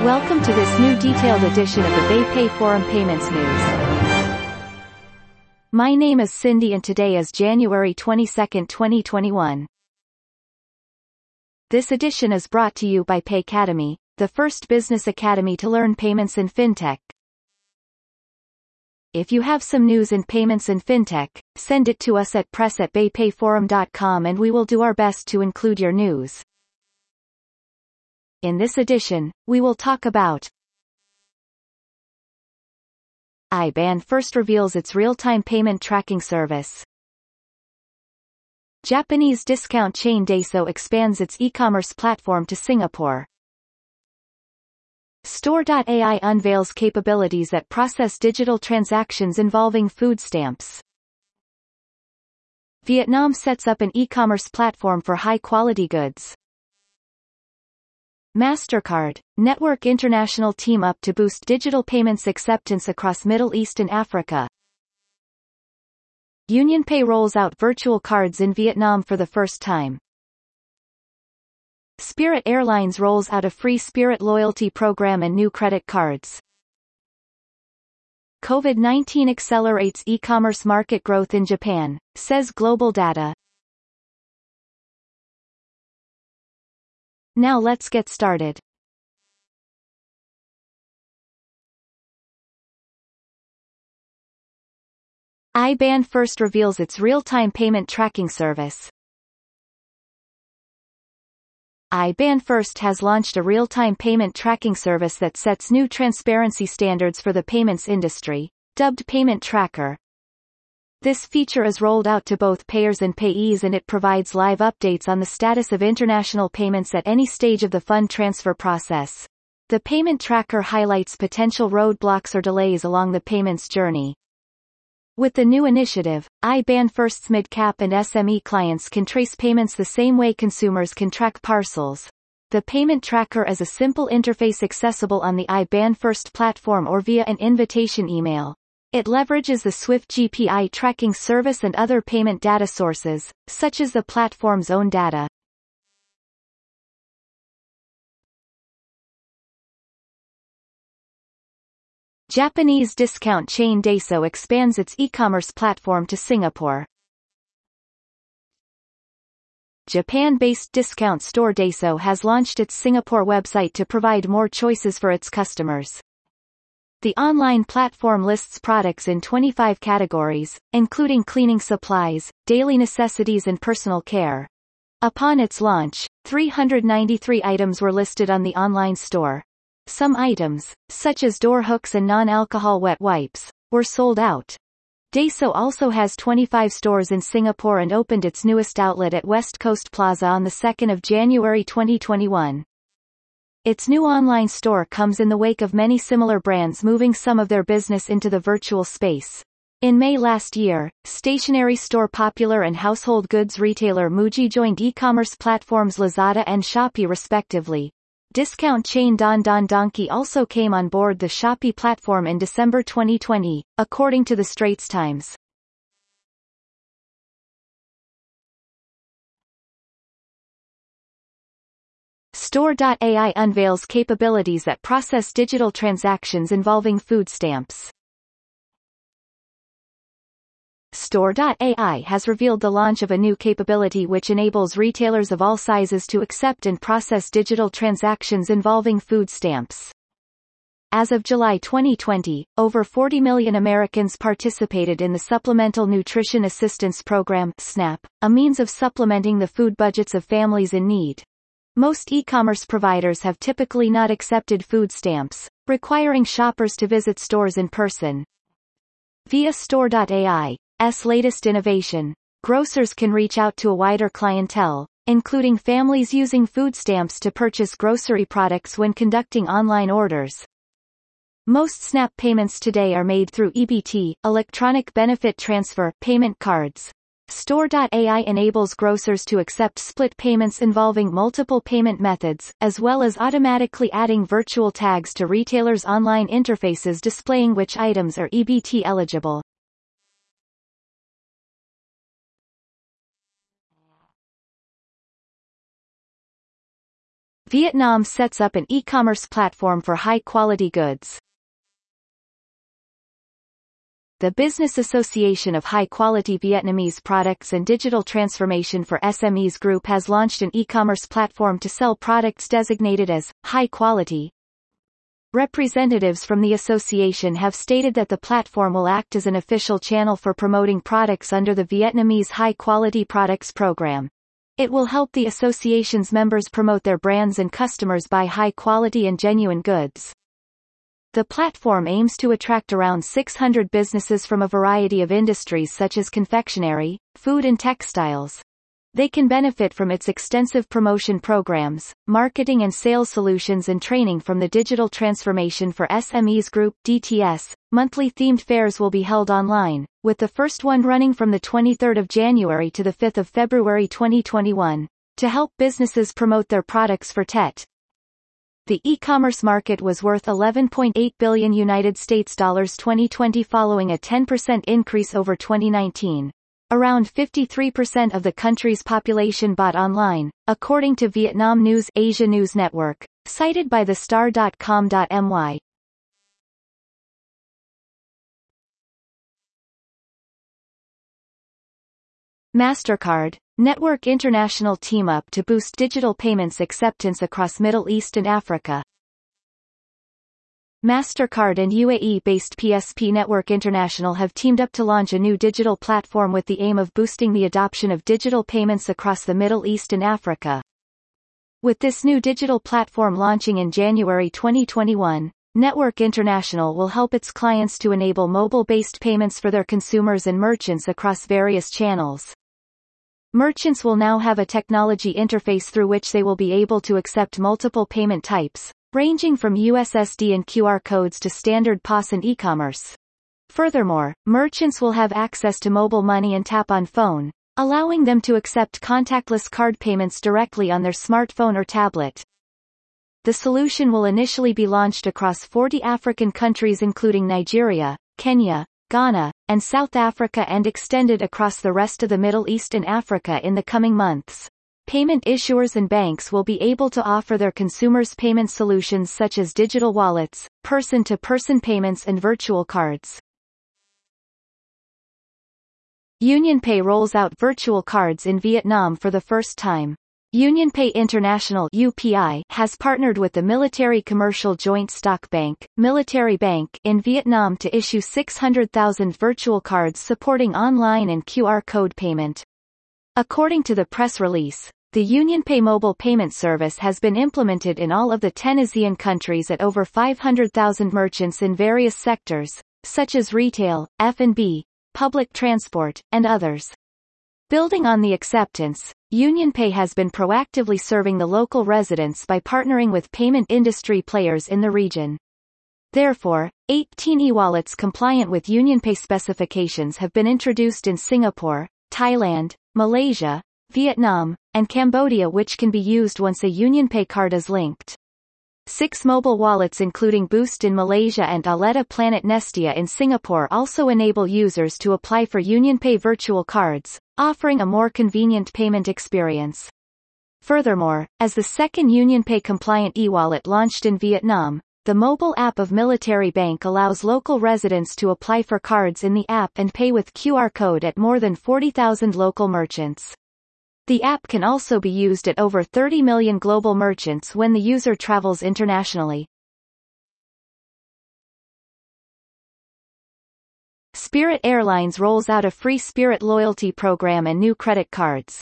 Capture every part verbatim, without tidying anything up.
Welcome to this new detailed edition of the BayPay Forum Payments News. My name is Cindy and today is January twenty-second, twenty twenty-one. This edition is brought to you by Paycademy, the first business academy to learn payments in fintech. If you have some news in payments and fintech, send it to us at press at baypayforum dot com and we will do our best to include your news. In this edition, we will talk about I B A N first reveals its real-time payment tracking service. Japanese discount chain Daiso expands its e-commerce platform to Singapore. Store dot A I unveils capabilities that process digital transactions involving food stamps. Vietnam sets up an e-commerce platform for high-quality goods. MasterCard, Network International team up to boost digital payments acceptance across Middle East and Africa. UnionPay rolls out virtual cards in Vietnam for the first time. Spirit Airlines rolls out a free Spirit loyalty program and new credit cards. COVID nineteen accelerates e-commerce market growth in Japan, says Global Data. Now let's get started. I B A N first reveals its real-time payment tracking service. I B A N First has launched a real-time payment tracking service that sets new transparency standards for the payments industry, dubbed Payment Tracker. This feature is rolled out to both payers and payees and it provides live updates on the status of international payments at any stage of the fund transfer process. The Payment Tracker highlights potential roadblocks or delays along the payments journey. With the new initiative, I B A N First's mid-cap and S M E clients can trace payments the same way consumers can track parcels. The Payment Tracker is a simple interface accessible on the I B A N First platform or via an invitation email. It leverages the Swift G P I tracking service and other payment data sources, such as the platform's own data. Japanese discount chain Daiso expands its e-commerce platform to Singapore. Japan-based discount store Daiso has launched its Singapore website to provide more choices for its customers. The online platform lists products in twenty-five categories, including cleaning supplies, daily necessities and personal care. Upon its launch, three hundred ninety-three items were listed on the online store. Some items, such as door hooks and non-alcohol wet wipes, were sold out. Daiso also has twenty-five stores in Singapore and opened its newest outlet at West Coast Plaza on the second of January twenty twenty-one. Its new online store comes in the wake of many similar brands moving some of their business into the virtual space. In May last year, stationery store Popular and household goods retailer Muji joined e-commerce platforms Lazada and Shopee respectively. Discount chain Don Don Donki also came on board the Shopee platform in December twenty twenty, according to the Straits Times. Store dot A I unveils capabilities that process digital transactions involving food stamps. Store dot A I has revealed the launch of a new capability which enables retailers of all sizes to accept and process digital transactions involving food stamps. As of July twenty twenty, over forty million Americans participated in the Supplemental Nutrition Assistance Program (SNAP), a means of supplementing the food budgets of families in need. Most e-commerce providers have typically not accepted food stamps, requiring shoppers to visit stores in person. Via Store dot A I's latest innovation, grocers can reach out to a wider clientele, including families using food stamps to purchase grocery products when conducting online orders. Most SNAP payments today are made through E B T, electronic benefit transfer, payment cards. Store dot A I enables grocers to accept split payments involving multiple payment methods, as well as automatically adding virtual tags to retailers' online interfaces displaying which items are E B T eligible. Vietnam sets up an e-commerce platform for high-quality goods. The Business Association of High-Quality Vietnamese Products and Digital Transformation for S M Es Group has launched an e-commerce platform to sell products designated as high quality. Representatives from the association have stated that the platform will act as an official channel for promoting products under the Vietnamese High Quality Products Program. It will help the association's members promote their brands and customers buy high quality and genuine goods. The platform aims to attract around six hundred businesses from a variety of industries such as confectionery, food and textiles. They can benefit from its extensive promotion programs, marketing and sales solutions and training from the Digital Transformation for S M Es Group D T S. Monthly themed fairs will be held online, with the first one running from the twenty-third of January to the fifth of February twenty twenty-one, to help businesses promote their products for Tet. The e-commerce market was worth eleven point eight billion United States dollars twenty twenty following a ten percent increase over twenty nineteen. Around fifty-three percent of the country's population bought online, according to Vietnam News Asia News Network, cited by the star dot com dot my. MasterCard, Network International team up to boost digital payments acceptance across Middle East and Africa. MasterCard and U A E-based P S P Network International have teamed up to launch a new digital platform with the aim of boosting the adoption of digital payments across the Middle East and Africa. With this new digital platform launching in January twenty twenty-one, Network International will help its clients to enable mobile-based payments for their consumers and merchants across various channels. Merchants will now have a technology interface through which they will be able to accept multiple payment types, ranging from U S S D and Q R codes to standard P O S and e-commerce. Furthermore, merchants will have access to mobile money and tap on phone, allowing them to accept contactless card payments directly on their smartphone or tablet. The solution will initially be launched across forty African countries including Nigeria, Kenya, Ghana, and South Africa and extended across the rest of the Middle East and Africa in the coming months. Payment issuers and banks will be able to offer their consumers payment solutions such as digital wallets, person-to-person payments and virtual cards. UnionPay rolls out virtual cards in Vietnam for the first time. UnionPay International U P I has partnered with the Military Commercial Joint Stock Bank, Military Bank in Vietnam to issue six hundred thousand virtual cards supporting online and Q R code payment. According to the press release, the UnionPay mobile payment service has been implemented in all of the ten ASEAN countries at over five hundred thousand merchants in various sectors, such as retail, F and B, public transport, and others. Building on the acceptance, UnionPay has been proactively serving the local residents by partnering with payment industry players in the region. Therefore, eighteen e-wallets compliant with UnionPay specifications have been introduced in Singapore, Thailand, Malaysia, Vietnam, and Cambodia, which can be used once a UnionPay card is linked. Six mobile wallets including Boost in Malaysia and Aleta Planet Nestia in Singapore also enable users to apply for UnionPay virtual cards, offering a more convenient payment experience. Furthermore, as the second UnionPay compliant e-wallet launched in Vietnam, the mobile app of Military Bank allows local residents to apply for cards in the app and pay with Q R code at more than forty thousand local merchants. The app can also be used at over thirty million global merchants when the user travels internationally. Spirit Airlines rolls out a free Spirit loyalty program and new credit cards.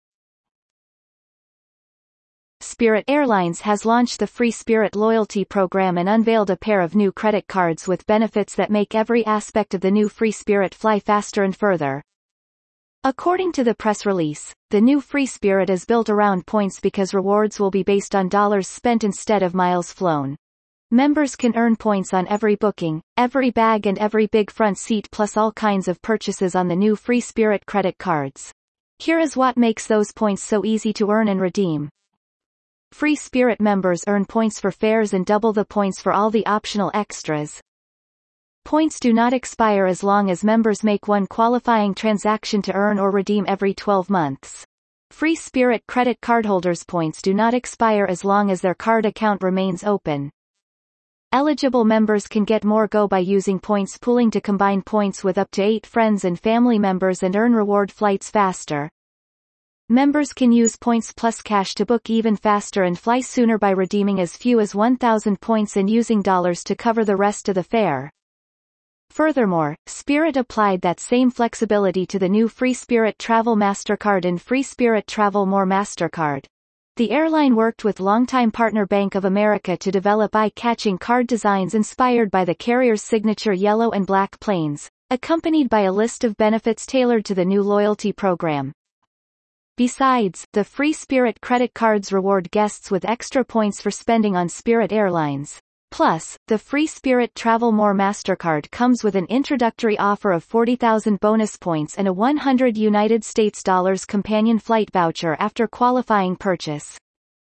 Spirit Airlines has launched the free Spirit loyalty program and unveiled a pair of new credit cards with benefits that make every aspect of the new free Spirit fly faster and further. According to the press release, the new Free Spirit is built around points because rewards will be based on dollars spent instead of miles flown. Members can earn points on every booking, every bag and every big front seat plus all kinds of purchases on the new Free Spirit credit cards. Here is what makes those points so easy to earn and redeem. Free Spirit members earn points for fares and double the points for all the optional extras. Points do not expire as long as members make one qualifying transaction to earn or redeem every twelve months. Free Spirit credit cardholders' points do not expire as long as their card account remains open. Eligible members can get more Go by using points pooling to combine points with up to eight friends and family members and earn reward flights faster. Members can use points plus cash to book even faster and fly sooner by redeeming as few as one thousand points and using dollars to cover the rest of the fare. Furthermore, Spirit applied that same flexibility to the new Free Spirit Travel MasterCard and Free Spirit Travel More MasterCard. The airline worked with longtime partner Bank of America to develop eye-catching card designs inspired by the carrier's signature yellow and black planes, accompanied by a list of benefits tailored to the new loyalty program. Besides, the Free Spirit credit cards reward guests with extra points for spending on Spirit Airlines. Plus, the Free Spirit Travel More MasterCard comes with an introductory offer of forty thousand bonus points and a one hundred United States dollars companion flight voucher after qualifying purchase.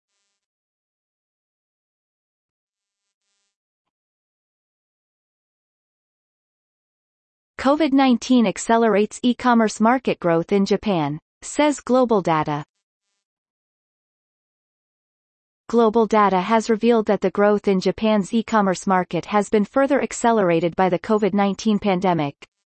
COVID nineteen accelerates e-commerce market growth in Japan, says GlobalData. GlobalData has revealed that the growth in Japan's e-commerce market has been further accelerated by the COVID nineteen pandemic.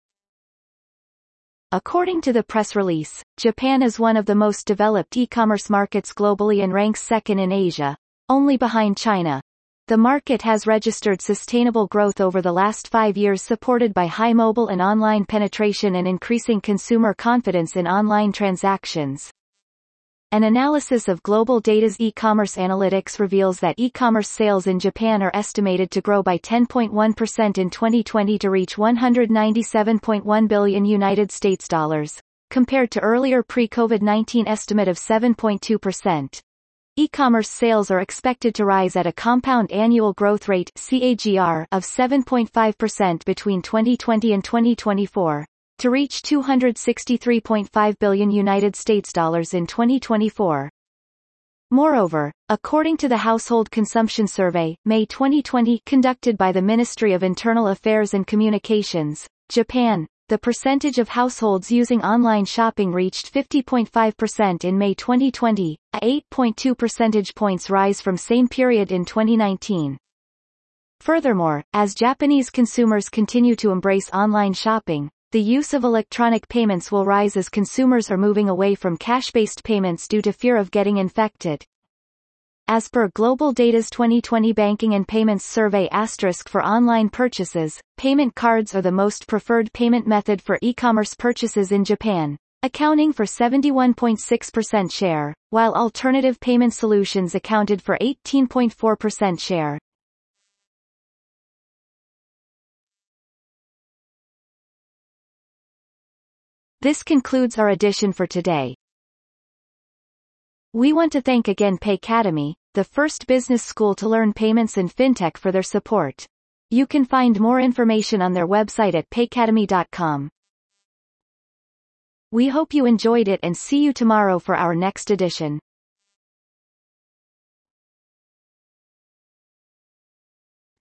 According to the press release, Japan is one of the most developed e-commerce markets globally and ranks second in Asia, only behind China. The market has registered sustainable growth over the last five years supported by high mobile and online penetration and increasing consumer confidence in online transactions. An analysis of GlobalData's e-commerce analytics reveals that e-commerce sales in Japan are estimated to grow by ten point one percent in twenty twenty to reach one hundred ninety-seven point one billion United States dollars, compared to earlier pre-COVID nineteen estimate of seven point two percent. E-commerce sales are expected to rise at a compound annual growth rate C A G R of seven point five percent between twenty twenty and twenty twenty-four, to reach two hundred sixty-three point five billion United States dollars in twenty twenty-four. Moreover, according to the Household Consumption Survey, May twenty twenty conducted by the Ministry of Internal Affairs and Communications, Japan, the percentage of households using online shopping reached fifty point five percent in May twenty twenty, a eight point two percentage points rise from same period in twenty nineteen. Furthermore, as Japanese consumers continue to embrace online shopping, the use of electronic payments will rise as consumers are moving away from cash-based payments due to fear of getting infected. As per GlobalData's twenty twenty Banking and Payments Survey asterisk for online purchases, payment cards are the most preferred payment method for e-commerce purchases in Japan, accounting for seventy-one point six percent share, while alternative payment solutions accounted for eighteen point four percent share. This concludes our edition for today. We want to thank again Paycademy, the first business school to learn payments and fintech, for their support. You can find more information on their website at paycademy dot com. We hope you enjoyed it and see you tomorrow for our next edition.